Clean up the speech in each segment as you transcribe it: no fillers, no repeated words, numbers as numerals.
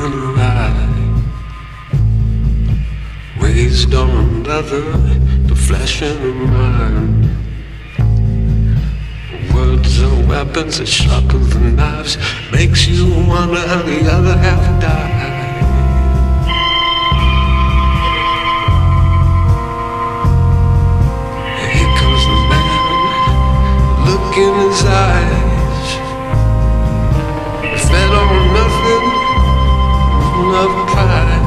in her eye, raised on leather, the flesh in her mind. Words are weapons as sharp as knives, makes you wonder how the other half died. Here comes the man, look in his eyes, fed on nothing, love pride.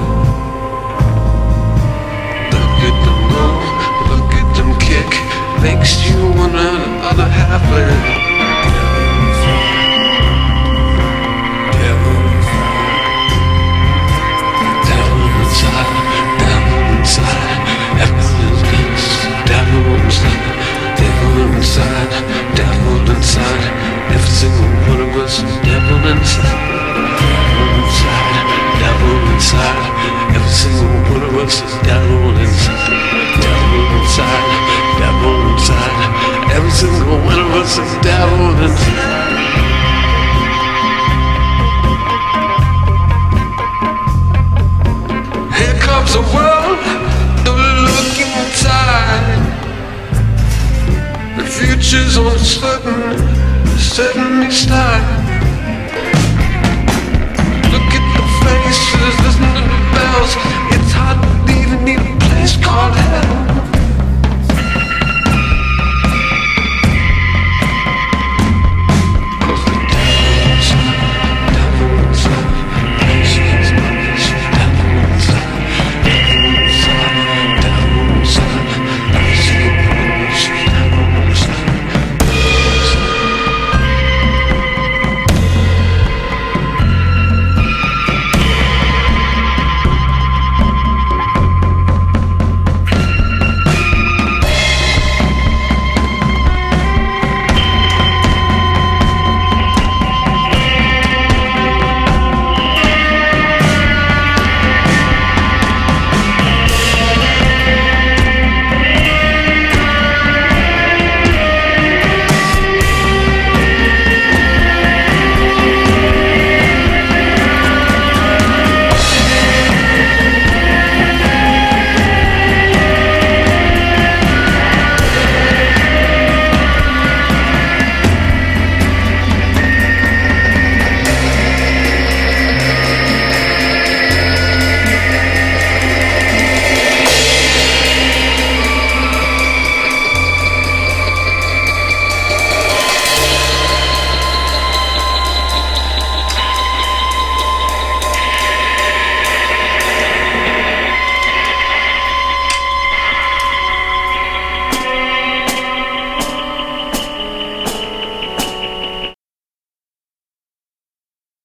Look at them go, look at them kick, makes you wonder how the other half live. Devil inside, everyone is this. Devil inside, devil inside, every single one of us is devil inside. Devil inside, every single one of us is devil inside. Devil inside, every single one of us is devil inside. Here comes a world of looking inside. The future's uncertain, certainly style. Look at the faces, listen to the bells.